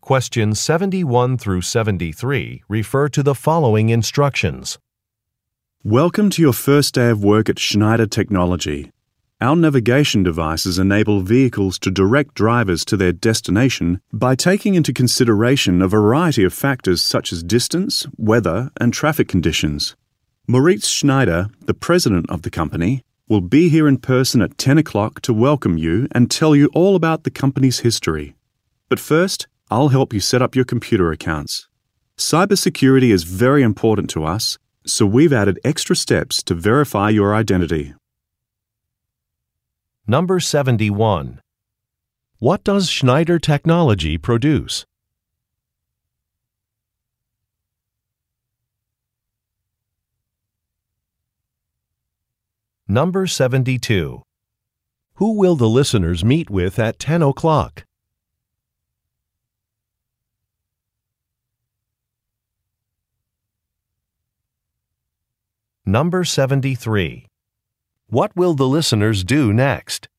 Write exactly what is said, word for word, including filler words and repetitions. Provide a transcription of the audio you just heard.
Questions seventy-one through seventy-three refer to the following instructions. Welcome to your first day of work at Schneider Technology. Our navigation devices enable vehicles to direct drivers to their destination by taking into consideration a variety of factors such as distance, weather, and traffic conditions. Moritz Schneider, the president of the company, will be here in person at ten o'clock to welcome you and tell you all about the company's history. But first, I'll help you set up your computer accounts. Cybersecurity is very important to us, so we've added extra steps to verify your identity. Number seventy-one. What does Schneider Technology produce? Number seventy-two. Who will the listeners meet with at ten o'clock? Number seventy-three. What will the listeners do next?